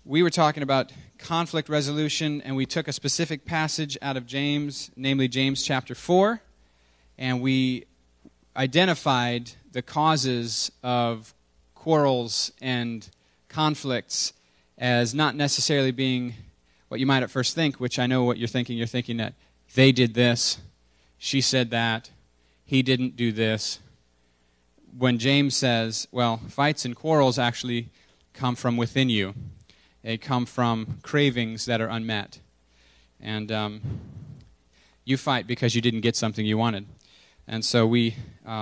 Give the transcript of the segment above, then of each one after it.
we were talking about conflict resolution, and we took a specific passage out of James, namely James chapter 4, and we identified the causes of quarrels and conflicts as not necessarily being what you might at first think, which I know what you're thinking. You're thinking that they did this, she said that, he didn't do this. When James says, well, fights and quarrels actually come from within you. They come from cravings that are unmet. And you fight because you didn't get something you wanted. And so we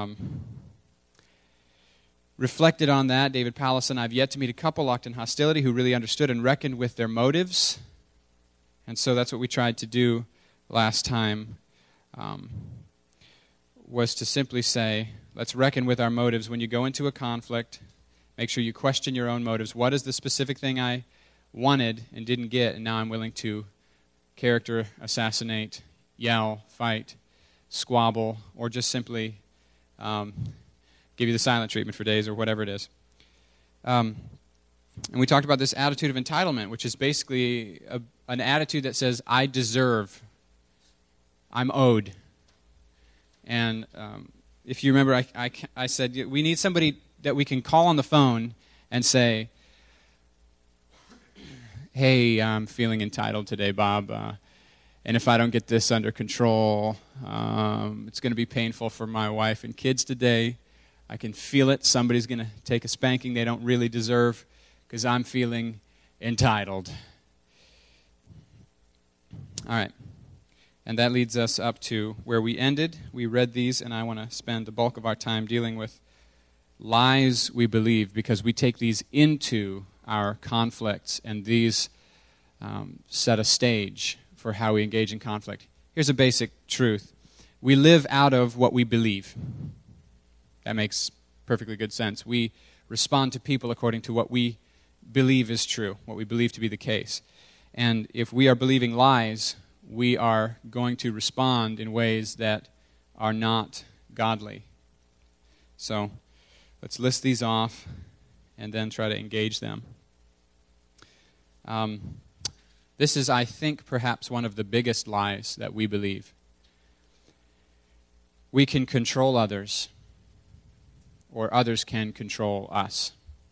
reflected on that. David Pallis and I have yet to meet a couple locked in hostility who really understood and reckoned with their motives. And so that's what we tried to do last time, was to simply say, let's reckon with our motives. When you go into a conflict, make sure you question your own motives. What is the specific thing I wanted and didn't get, and now I'm willing to character assassinate, yell, fight, squabble, or just simply give you the silent treatment for days or whatever it is. And we talked about this attitude of entitlement, which is basically an attitude that says, I deserve, I'm owed. And if you remember, I said, we need somebody that we can call on the phone and say, hey, I'm feeling entitled today, Bob, and if I don't get this under control, it's going to be painful for my wife and kids today. I can feel it. Somebody's going to take a spanking they don't really deserve because I'm feeling entitled. All right. And that leads us up to where we ended. We read these, and I want to spend the bulk of our time dealing with lies we believe, because we take these into our conflicts, and these set a stage for how we engage in conflict. Here's a basic truth. We live out of what we believe. That makes perfectly good sense. We respond to people according to what we believe is true, what we believe to be the case. And if we are believing lies, we are going to respond in ways that are not godly. So let's list these off and then try to engage them. This is, I think, perhaps one of the biggest lies that we believe. We can control others, or others can control us.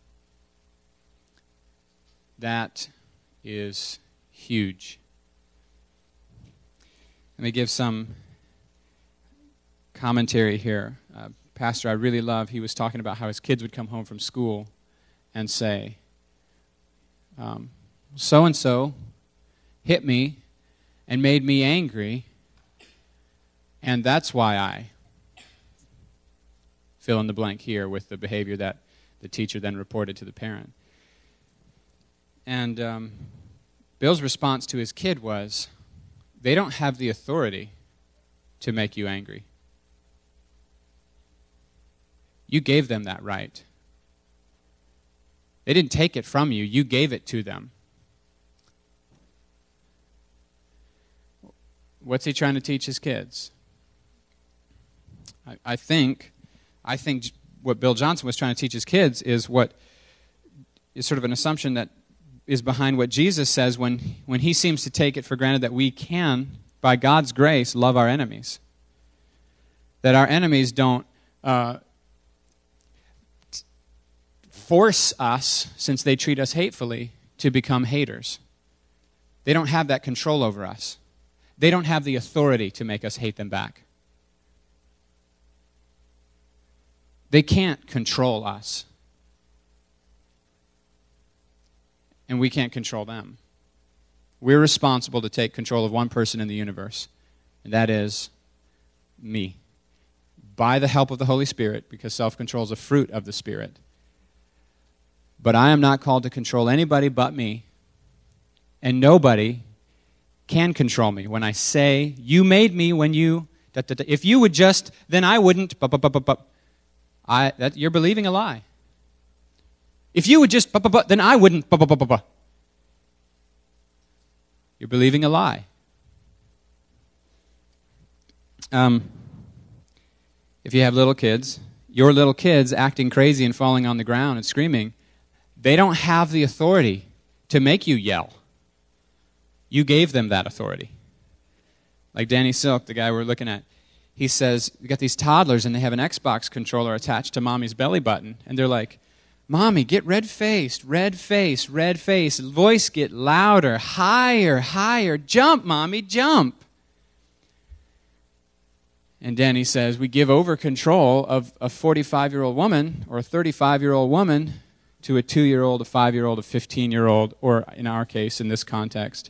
That is huge. Let me give some commentary here. Pastor I really love, he was talking about how his kids would come home from school and say, so-and-so hit me and made me angry, and that's why I fill in the blank here with the behavior that the teacher then reported to the parent. And Bill's response to his kid was, they don't have the authority to make you angry. You gave them that right. They didn't take it from you. You gave it to them. What's he trying to teach his kids? I think what Bill Johnson was trying to teach his kids is what is sort of an assumption that is behind what Jesus says when he seems to take it for granted that we can, by God's grace, love our enemies. That our enemies don't force us, since they treat us hatefully, to become haters. They don't have that control over us. They don't have the authority to make us hate them back. They can't control us. And we can't control them. We're responsible to take control of one person in the universe, and that is me. By the help of the Holy Spirit, because self-control is a fruit of the Spirit. But I am not called to control anybody but me, and nobody can control me. When I say, you made me when you, if you would just, then I wouldn't, you're believing a lie. If you would just, then I wouldn't, You're believing a lie. If you have little kids, your little kids acting crazy and falling on the ground and screaming, they don't have the authority to make you yell. You gave them that authority. Like Danny Silk, the guy we're looking at, he says, you got these toddlers and they have an Xbox controller attached to mommy's belly button, and they're like, Mommy, get red-faced, red face, red face, voice get louder, higher, higher, jump, Mommy, jump. And Danny says, we give over control of a 45-year-old woman or a 35-year-old woman to a 2-year-old, a 5-year-old, a 15-year-old, or in our case, in this context,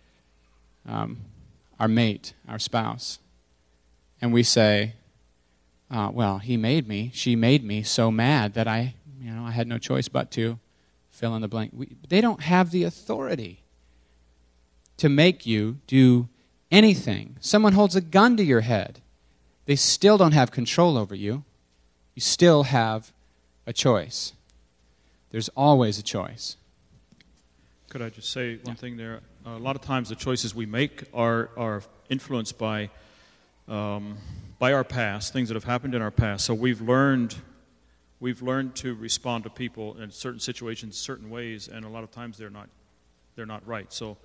our mate, our spouse. And we say, well, he made me, she made me so mad that I had no choice but to fill in the blank. They don't have the authority to make you do anything. Someone holds a gun to your head. They still don't have control over you. You still have a choice. There's always a choice. Could I just say one thing there? A lot of times the choices we make are influenced by our past, things that have happened in our past. So we've learned to respond to people in certain situations, certain ways, and a lot of times they're not right. So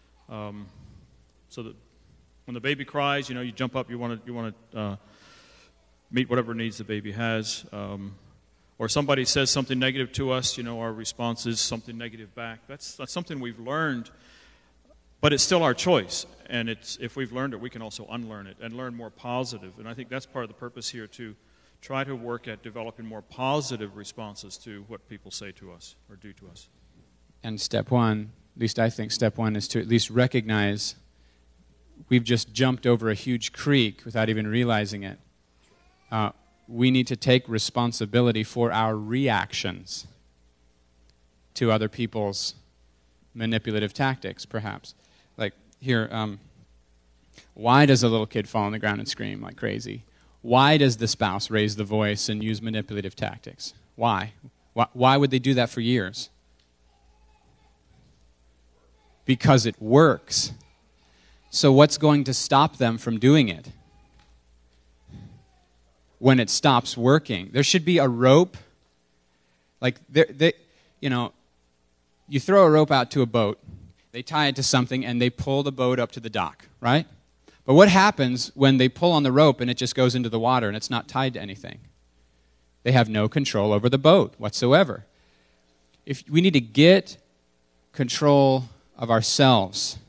that when the baby cries, you jump up, you want to meet whatever needs the baby has. Or somebody says something negative to us, our response is something negative back. That's something we've learned, but it's still our choice. And if we've learned it, we can also unlearn it and learn more positive. And I think that's part of the purpose here, to try to work at developing more positive responses to what people say to us or do to us. And step one, at least I think step one, is to at least recognize we've just jumped over a huge creek without even realizing it. We need to take responsibility for our reactions to other people's manipulative tactics, perhaps. Like here, why does a little kid fall on the ground and scream like crazy? Why does the spouse raise the voice and use manipulative tactics? Why? Why would they do that for years? Because it works. So what's going to stop them from doing it when it stops working? There should be a rope. Like, you throw a rope out to a boat, they tie it to something, and they pull the boat up to the dock, right? But what happens when they pull on the rope and it just goes into the water and it's not tied to anything? They have no control over the boat whatsoever. If we need to get control of ourselves,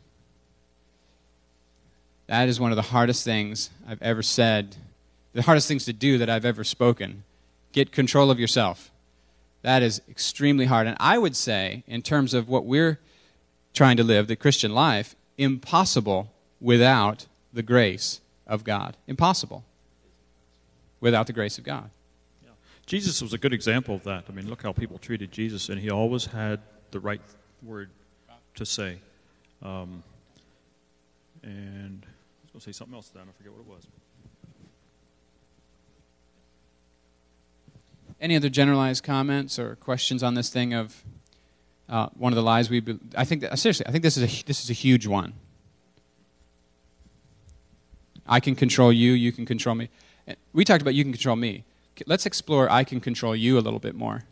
that is one of the hardest things I've ever said, the hardest things to do that I've ever spoken. Get control of yourself. That is extremely hard. And I would say, in terms of what we're trying to live, the Christian life, impossible without the grace of God. Impossible without the grace of God. Yeah. Jesus was a good example of that. I mean, look how people treated Jesus, and he always had the right word to say. And I was going to say something else then. I forget what it was. Any other generalized comments or questions on this thing of one of the lies we? I think seriously, I think this is a huge one. I can control you. You can control me. We talked about you can control me. Let's explore I can control you a little bit more.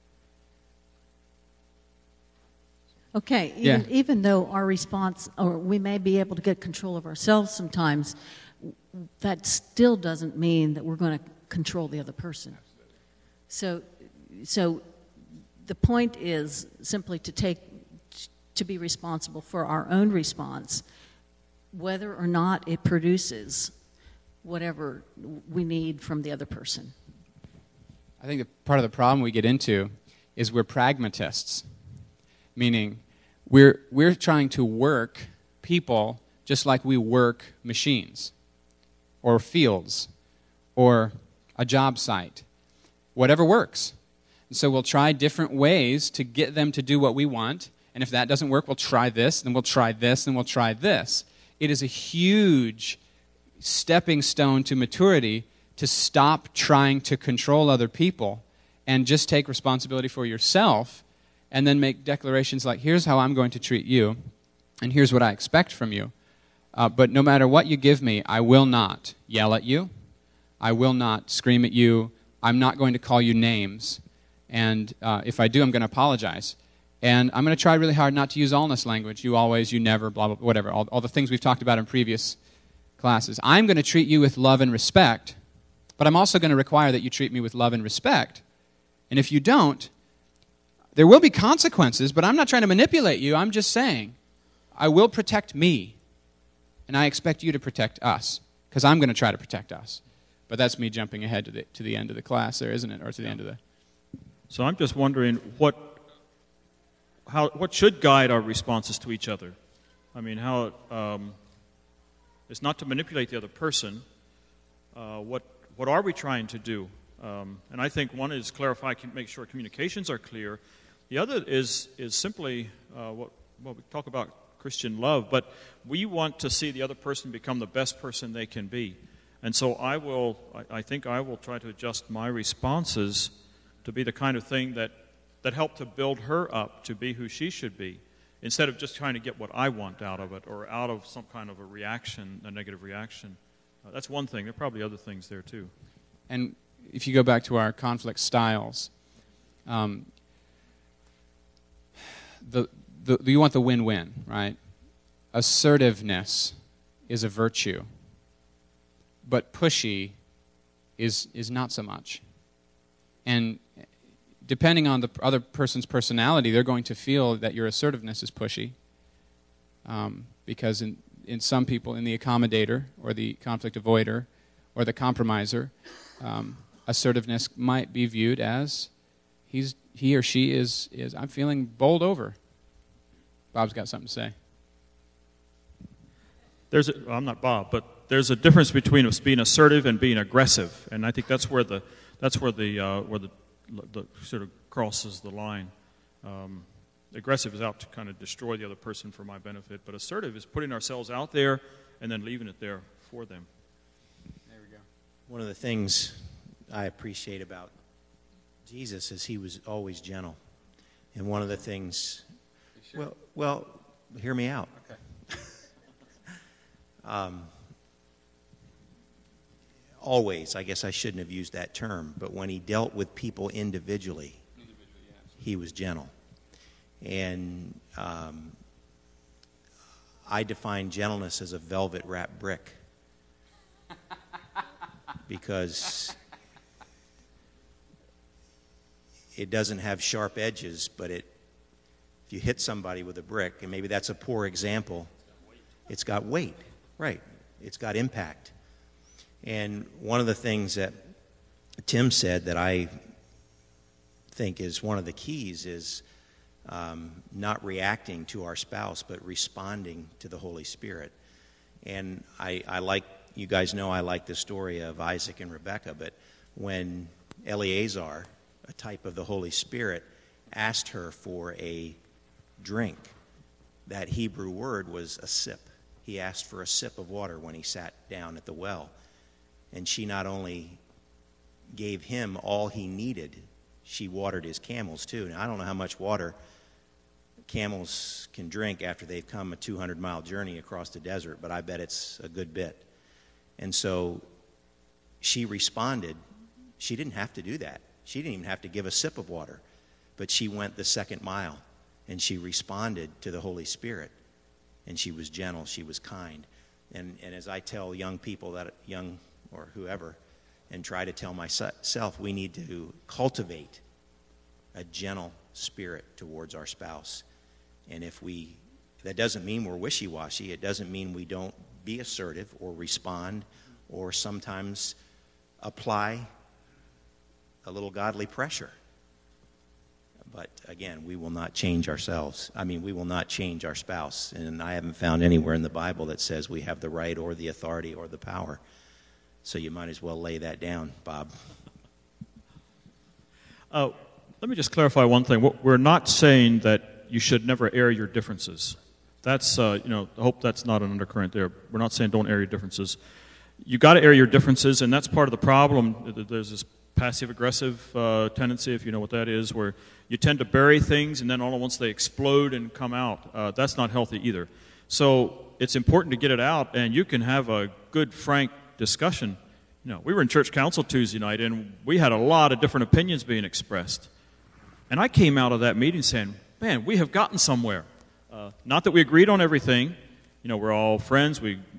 Okay, even though our response, or we may be able to get control of ourselves sometimes, that still doesn't mean that we're going to control the other person. So the point is simply to be responsible for our own response, whether or not it produces whatever we need from the other person. I think that part of the problem we get into is we're pragmatists, meaning we're trying to work people just like we work machines or fields or a job site, whatever works. And so we'll try different ways to get them to do what we want, and if that doesn't work, we'll try this, then we'll try this, then we'll try this. It is a huge stepping stone to maturity to stop trying to control other people and just take responsibility for yourself and then make declarations like, here's how I'm going to treat you, and here's what I expect from you. But no matter what you give me, I will not yell at you. I will not scream at you. I'm not going to call you names. And if I do, I'm going to apologize. And I'm going to try really hard not to use allness language. You always, you never, blah, blah, whatever. All the things we've talked about in previous classes. I'm going to treat you with love and respect, but I'm also going to require that you treat me with love and respect. And if you don't, there will be consequences, but I'm not trying to manipulate you. I'm just saying, I will protect me, and I expect you to protect us, because I'm going to try to protect us. But that's me jumping ahead to the end of the class there, isn't it? Or to the end of the... So I'm just wondering what should guide our responses to each other? I mean, it's not to manipulate the other person. What are we trying to do? And I think one is clarify, make sure communications are clear. The other is simply what we talk about Christian love, but we want to see the other person become the best person they can be. And so I think I will try to adjust my responses to be the kind of thing that help to build her up to be who she should be, instead of just trying to get what I want out of it or out of some kind of a reaction, a negative reaction. That's one thing. There are probably other things there too. And if you go back to our conflict styles, you want the win-win, right? Assertiveness is a virtue, but pushy is not so much. And depending on the other person's personality, they're going to feel that your assertiveness is pushy, because in some people, in the accommodator or the conflict avoider or the compromiser, assertiveness might be viewed as he or she is I'm feeling bowled over. Bob's got something to say. I'm not Bob, but there's a difference between us being assertive and being aggressive, and I think that's where the sort of crosses the line. Aggressive is out to kind of destroy the other person for my benefit, but assertive is putting ourselves out there and then leaving it there for them. There we go. One of the things I appreciate about Jesus is he was always gentle. And one of the things... Sure? Well, hear me out. Okay. Always, I guess I shouldn't have used that term, but when he dealt with people individually, he was gentle. And I define gentleness as a velvet-wrapped brick, because it doesn't have sharp edges, but if you hit somebody with a brick, and maybe that's a poor example, it's got weight, right? It's got impact. And one of the things that Tim said that I think is one of the keys is not reacting to our spouse, but responding to the Holy Spirit. And I like, you guys know I like the story of Isaac and Rebekah, but when Eleazar, a type of the Holy Spirit, asked her for a drink, that Hebrew word was a sip. He asked for a sip of water when he sat down at the well. And she not only gave him all he needed, she watered his camels too. Now, I don't know how much water camels can drink after they've come a 200-mile journey across the desert, but I bet it's a good bit. And so she responded. She didn't have to do that. She didn't even have to give a sip of water, but she went the second mile, and she responded to the Holy Spirit, and she was gentle, she was kind. And as I tell young people, that young or whoever, and try to tell myself, we need to cultivate a gentle spirit towards our spouse. And that doesn't mean we're wishy-washy. It doesn't mean we don't be assertive or respond or sometimes apply a little godly pressure. But again, we will not change ourselves. We will not change our spouse. And I haven't found anywhere in the Bible that says we have the right or the authority or the power. So you might as well lay that down, Bob. Let me just clarify one thing. We're not saying that you should never air your differences. That's, I hope that's not an undercurrent there. We're not saying don't air your differences. You got to air your differences, and that's part of the problem. There's this passive-aggressive tendency, if you know what that is, where you tend to bury things, and then all at once they explode and come out. That's not healthy either. So it's important to get it out, and you can have a good, frank discussion. We were in church council Tuesday night, and we had a lot of different opinions being expressed. And I came out of that meeting saying, man, we have gotten somewhere. Not that we agreed on everything. We're all friends.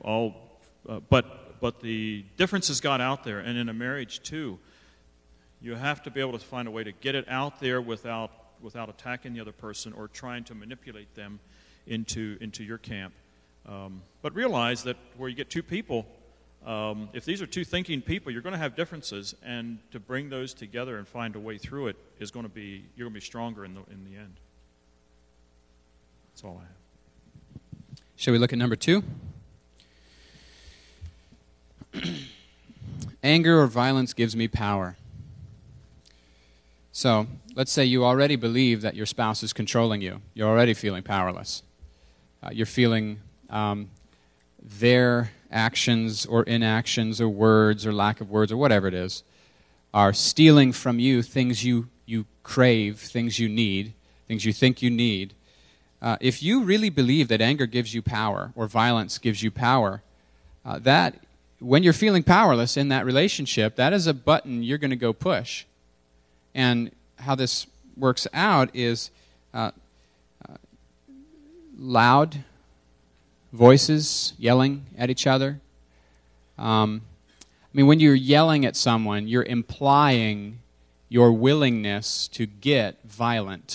But the differences got out there, and in a marriage too, you have to be able to find a way to get it out there without attacking the other person or trying to manipulate them into your camp. But realize that where you get two people, if these are two thinking people, you're going to have differences, and to bring those together and find a way through it is you're going to be stronger in the end. That's all I have. Shall we look at number 2? Anger or violence gives me power. So, let's say you already believe that your spouse is controlling you. You're already feeling powerless. You're feeling their actions or inactions or words or lack of words or whatever it is are stealing from you things you crave, things you need, things you think you need. If you really believe that anger gives you power or violence gives you power, that when you're feeling powerless in that relationship, that is a button you're going to go push. And how this works out is loud voices yelling at each other. When you're yelling at someone, you're implying your willingness to get violent.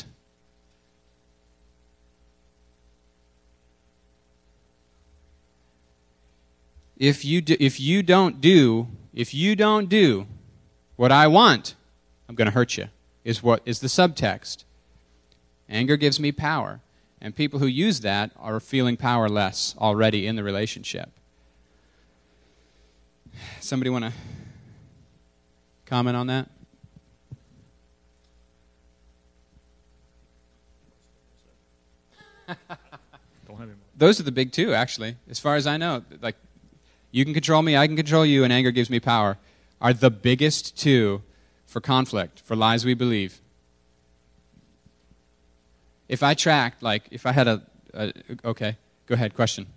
If you don't do what I want, I'm going to hurt you, is what is the subtext. Anger gives me power. And people who use that are feeling powerless already in the relationship. Somebody want to comment on that? Those are the big two, actually. As far as I know, like, you can control me, I can control you, and anger gives me power, are the biggest two for conflict, for lies we believe. If I tracked, if I had okay, go ahead, question.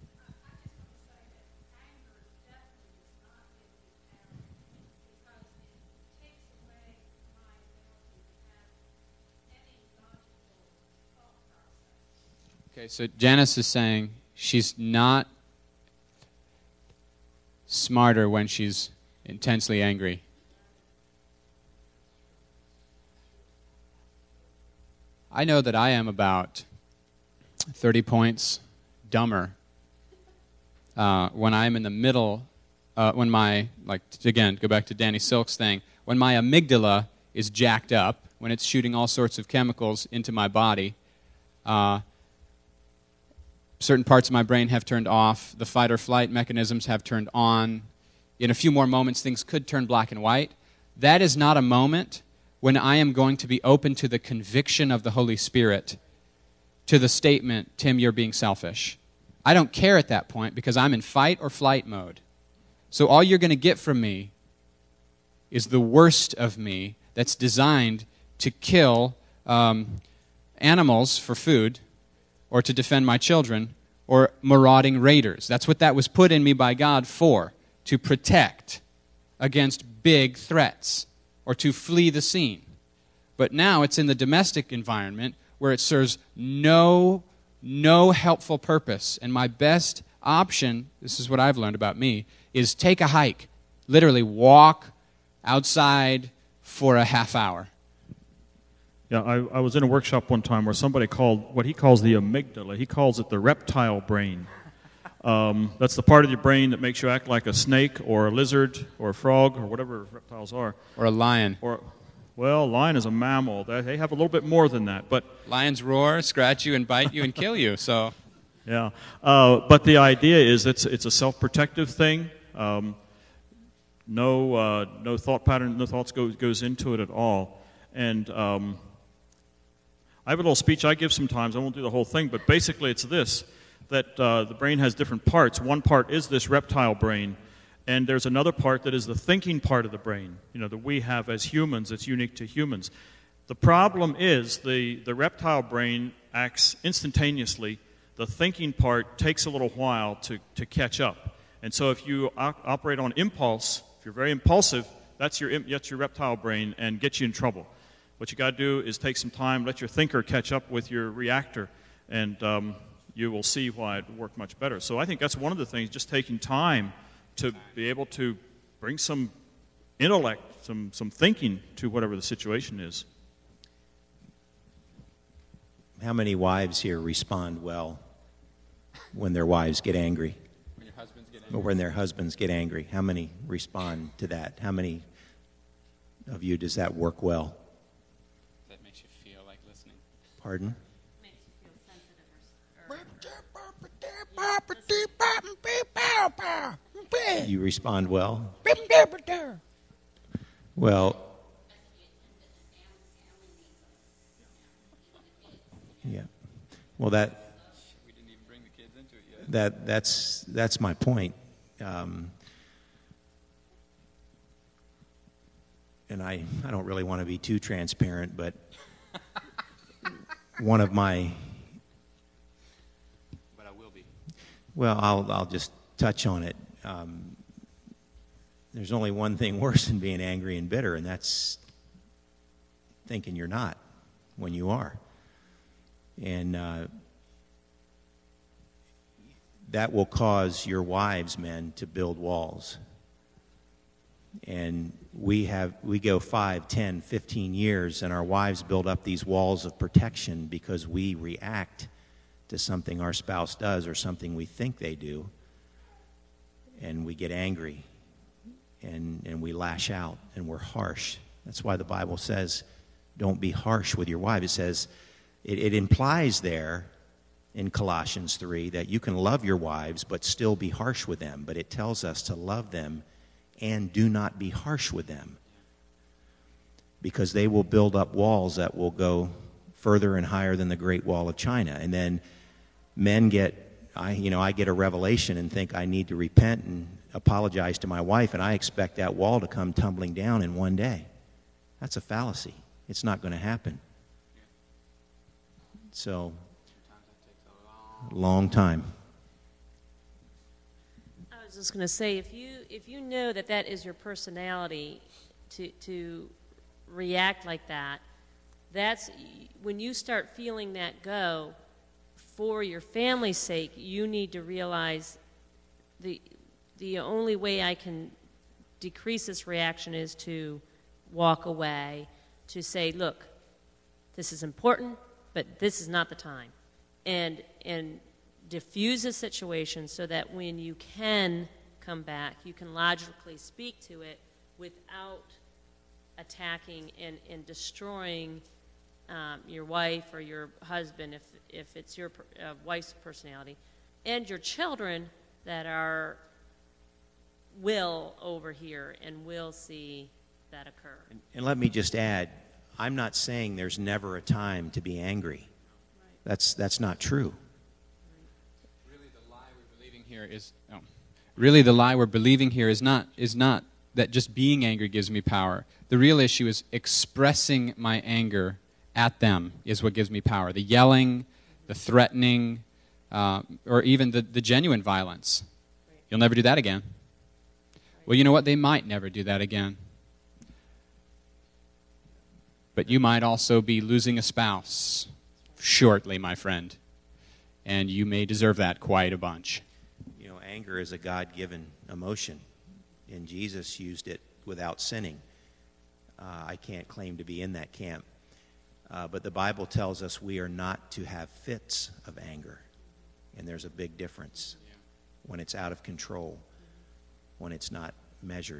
Okay, so Janice is saying she's not smarter when she's intensely angry. I know that I am about 30 points dumber when I'm in the middle, when my, again, go back to Danny Silk's thing, when my amygdala is jacked up, when it's shooting all sorts of chemicals into my body, certain parts of my brain have turned off, the fight or flight mechanisms have turned on. In a few more moments, things could turn black and white. That is not a moment when I am going to be open to the conviction of the Holy Spirit, to the statement, Tim, you're being selfish. I don't care at that point because I'm in fight or flight mode. So all you're going to get from me is the worst of me that's designed to kill animals for food or to defend my children or marauding raiders. That's what that was put in me by God for, to protect against big threats or to flee the scene. But now it's in the domestic environment where it serves no helpful purpose. And my best option, this is what I've learned about me, is take a hike. Literally walk outside for a half hour. Yeah, I was in a workshop one time where somebody called what he calls the amygdala. He calls it the reptile brain. That's the part of your brain that makes you act like a snake or a lizard or a frog or whatever reptiles are. Or a lion. Well, lion is a mammal. They have a little bit more than that. But lions roar, scratch you, and bite you and kill you. So, yeah. But the idea is it's a self-protective thing. No thought pattern, no thoughts goes into it at all. And I have a little speech I give sometimes. I won't do the whole thing, but basically it's this, that the brain has different parts. One part is this reptile brain, and there's another part that is the thinking part of the brain, that we have as humans that's unique to humans. The problem is the reptile brain acts instantaneously. The thinking part takes a little while to catch up. And so if you operate on impulse, if you're very impulsive, that's your reptile brain and gets you in trouble. What you got to do is take some time, let your thinker catch up with your reactor, and you will see why it worked much better. So I think that's one of the things, just taking time to be able to bring some intellect, some thinking to whatever the situation is. How many wives here respond well when their wives get angry? When your husbands get angry? Or when their husbands get angry? How many respond to that? How many of you does that work well? That makes you feel like listening. Pardon? Makes you feel sensitive You respond well? Well, yeah. Well, We didn't even bring the kids into it yet. that's my point. And I don't really want to be too transparent, but one of my... But I will be. Well, I'll just touch on it. There's only one thing worse than being angry and bitter, and that's thinking you're not when you are. And that will cause your wives, men, to build walls. And we go 5, 10, 15 years, and our wives build up these walls of protection because we react to something our spouse does or something we think they do, and we get angry, and we lash out, and we're harsh. That's why the Bible says, don't be harsh with your wife. It says, it implies there in Colossians 3 that you can love your wives but still be harsh with them, but it tells us to love them and do not be harsh with them, because they will build up walls that will go further and higher than the Great Wall of China. And then men I get a revelation and think I need to repent and apologize to my wife, and I expect that wall to come tumbling down in one day. That's a fallacy. It's not going to happen. So, long time. I was just going to say, if you know that is your personality to react like that, that's when you start feeling that go, for your family's sake, you need to realize the only way I can decrease this reaction is to walk away, to say, look, this is important, but this is not the time. And diffuse the situation so that when you can come back, you can logically speak to it without attacking and destroying your wife or your husband, if it's your wife's personality, and your children that will overhear and will see that occur. And let me just add, I'm not saying there's never a time to be angry. Right. That's not true. Really, the lie we're believing here is not that just being angry gives me power. The real issue is expressing my anger at them is what gives me power. The yelling, the threatening, or even the genuine violence. Right. You'll never do that again. Right. Well, you know what? They might never do that again. But you might also be losing a spouse shortly, my friend. And you may deserve that quite a bunch. You know, anger is a God-given emotion, and Jesus used it without sinning. I can't claim to be in that camp. But the Bible tells us we are not to have fits of anger. And there's a big difference when it's out of control, when it's not measured.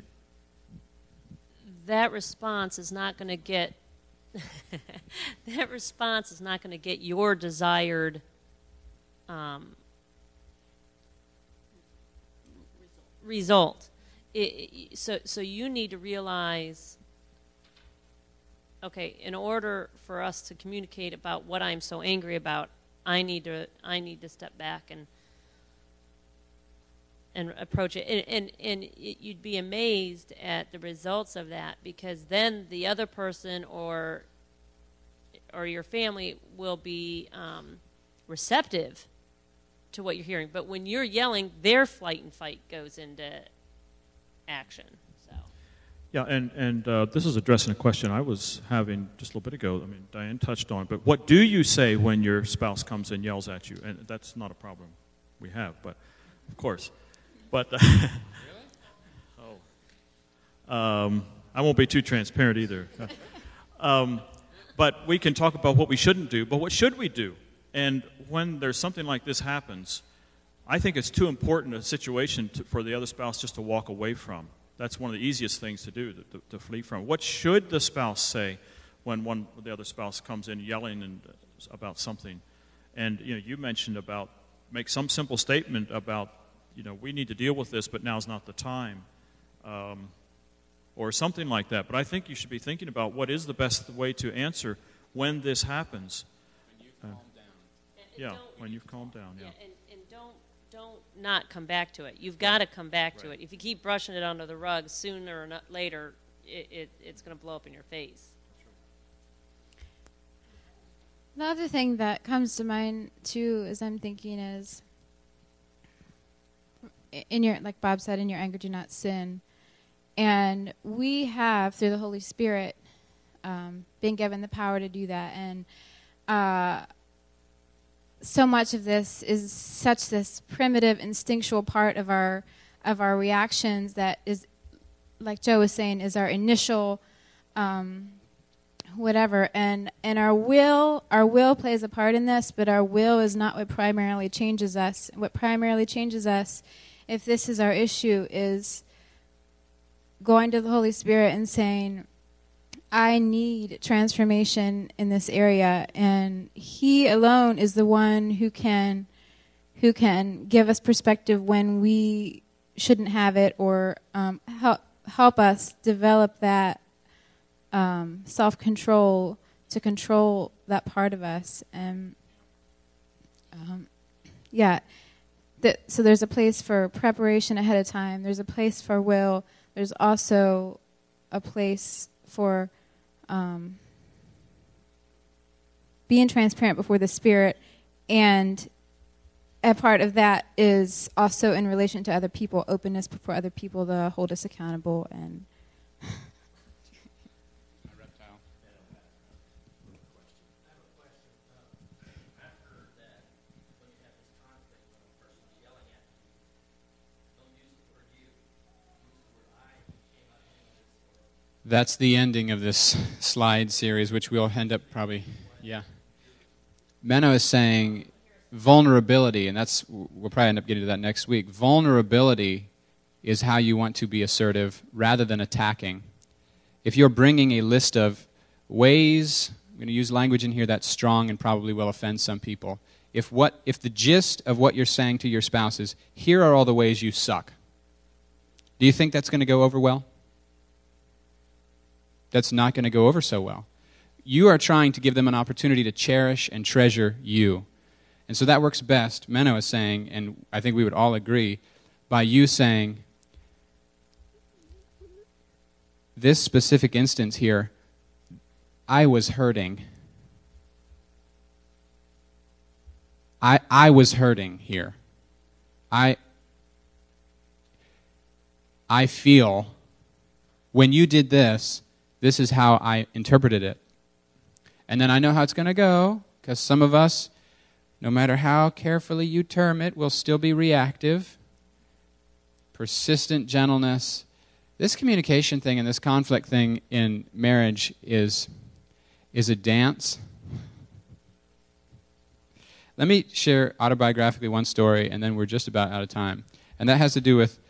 That response is not going to get your desired result. So you need to realize, okay, in order for us to communicate about what I'm so angry about, I need to step back and approach it. And you'd be amazed at the results of that, because then the other person or your family will be receptive to what you're hearing. But when you're yelling, their flight and fight goes into action. So. Yeah, and this is addressing a question I was having just a little bit ago. I mean, Diane touched on it, but what do you say when your spouse comes and yells at you? And that's not a problem we have, but of course. But I won't be too transparent either. But we can talk about what we shouldn't do, but what should we do? And when there's something like this happens, I think it's too important a situation for the other spouse just to walk away from. That's one of the easiest things to do, to flee from. What should the spouse say when the other spouse comes in yelling about something? And you mentioned about make some simple statement about we need to deal with this, but now's not the time, or something like that. But I think you should be thinking about what is the best way to answer when this happens. When you've calmed down. Yeah, when you've calmed down. Yeah. And don't not come back to it. You've got to come back to it. If you keep brushing it under the rug, sooner or later, it's going to blow up in your face. The other thing that comes to mind too, as I'm thinking, is like Bob said, in your anger, do not sin. And we have, through the Holy Spirit, been given the power to do that. And so much of this is such this primitive, instinctual part of our reactions that is, like Joe was saying, is our initial whatever. And our will plays a part in this, but our will is not what primarily changes us. What primarily changes us, if this is our issue, is going to the Holy Spirit and saying, I need transformation in this area, and He alone is the one who can give us perspective when we shouldn't have it, or help us develop that self-control to control that part of us. And so there's a place for preparation ahead of time. There's a place for will. There's also a place for being transparent before the Spirit, and a part of that is also in relation to other people, openness before other people to hold us accountable. And That's the ending of this slide series, which we'll end up probably, Menno is saying vulnerability, and we'll probably end up getting to that next week. Vulnerability is how you want to be assertive rather than attacking. If you're bringing a list of ways, I'm going to use language in here that's strong and probably will offend some people. If the gist of what you're saying to your spouse is, here are all the ways you suck, do you think that's going to go over well? That's not going to go over so well. You are trying to give them an opportunity to cherish and treasure you. And so that works best, Menno is saying, and I think we would all agree, by you saying, this specific instance here, I was hurting. I was hurting here. I feel when you did this, this is how I interpreted it. And then I know how it's going to go, because some of us, no matter how carefully you term it, will still be reactive. Persistent gentleness. This communication thing and this conflict thing in marriage is a dance. Let me share autobiographically one story, and then we're just about out of time. And that has to do with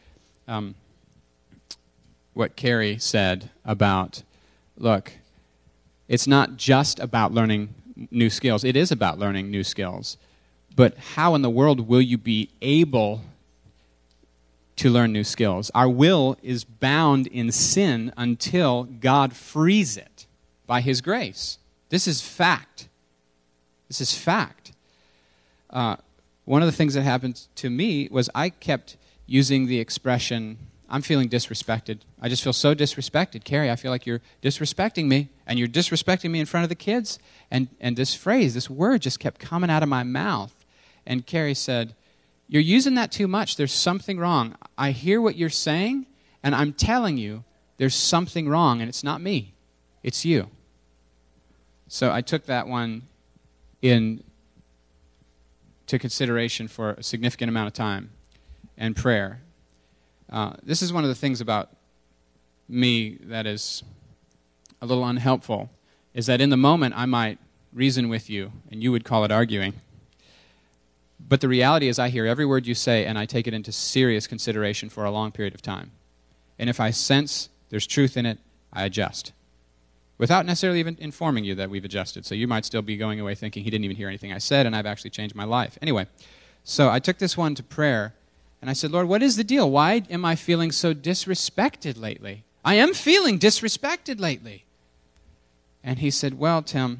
what Carrie said about, look, it's not just about learning new skills. It is about learning new skills. But how in the world will you be able to learn new skills? Our will is bound in sin until God frees it by His grace. This is fact. This is fact. One of the things that happened to me was I kept using the expression, I'm feeling disrespected. I just feel so disrespected. Carrie, I feel like you're disrespecting me, and you're disrespecting me in front of the kids. And this phrase, this word just kept coming out of my mouth. And Carrie said, you're using that too much. There's something wrong. I hear what you're saying, and I'm telling you, there's something wrong, and it's not me. It's you. So I took that one into consideration for a significant amount of time and prayer. This is one of the things about me that is a little unhelpful, is that in the moment I might reason with you, and you would call it arguing. But the reality is I hear every word you say, and I take it into serious consideration for a long period of time. And if I sense there's truth in it, I adjust. Without necessarily even informing you that we've adjusted. So you might still be going away thinking he didn't even hear anything I said, and I've actually changed my life. Anyway, so I took this one to prayer, and I said, Lord, what is the deal? Why am I feeling so disrespected lately? I am feeling disrespected lately. And he said, well, Tim,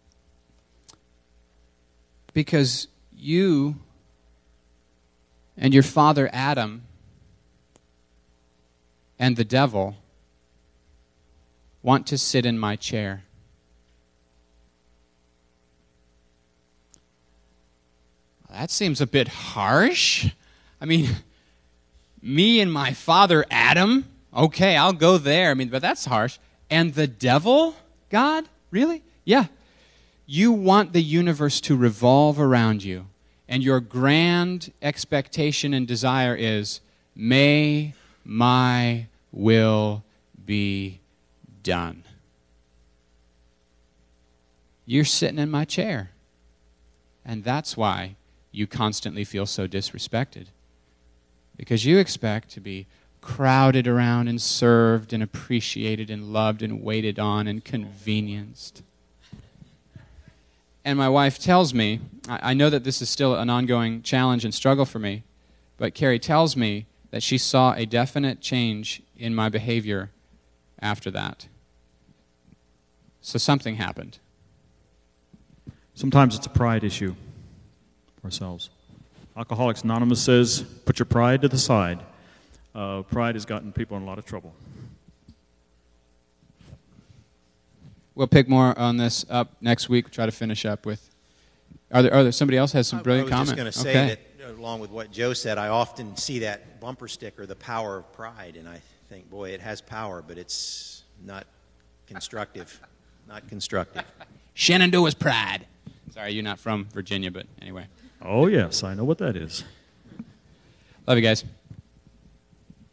because you and your father Adam and the devil want to sit in my chair. That seems a bit harsh. I mean, me and my father Adam, okay, I'll go there. I mean, but that's harsh. And the devil, God? Really? Yeah. You want the universe to revolve around you, and your grand expectation and desire is, may my will be done. You're sitting in my chair, and that's why you constantly feel so disrespected, because you expect to be crowded around and served and appreciated and loved and waited on and convenienced. And my wife tells me, I know that this is still an ongoing challenge and struggle for me, but Carrie tells me that she saw a definite change in my behavior after that. So something happened. Sometimes it's a pride issue for ourselves. Alcoholics Anonymous says, put your pride to the side. Pride has gotten people in a lot of trouble. We'll pick more on this up next week. We'll try to finish up with. Are there somebody else has some brilliant comment? I was just going to say that, along with what Joe said, I often see that bumper sticker, the power of pride, and I think, boy, it has power, but it's not constructive. Not constructive. Shenandoah's pride. Sorry, you're not from Virginia, but anyway. Oh, yes, I know what that is. Love you guys.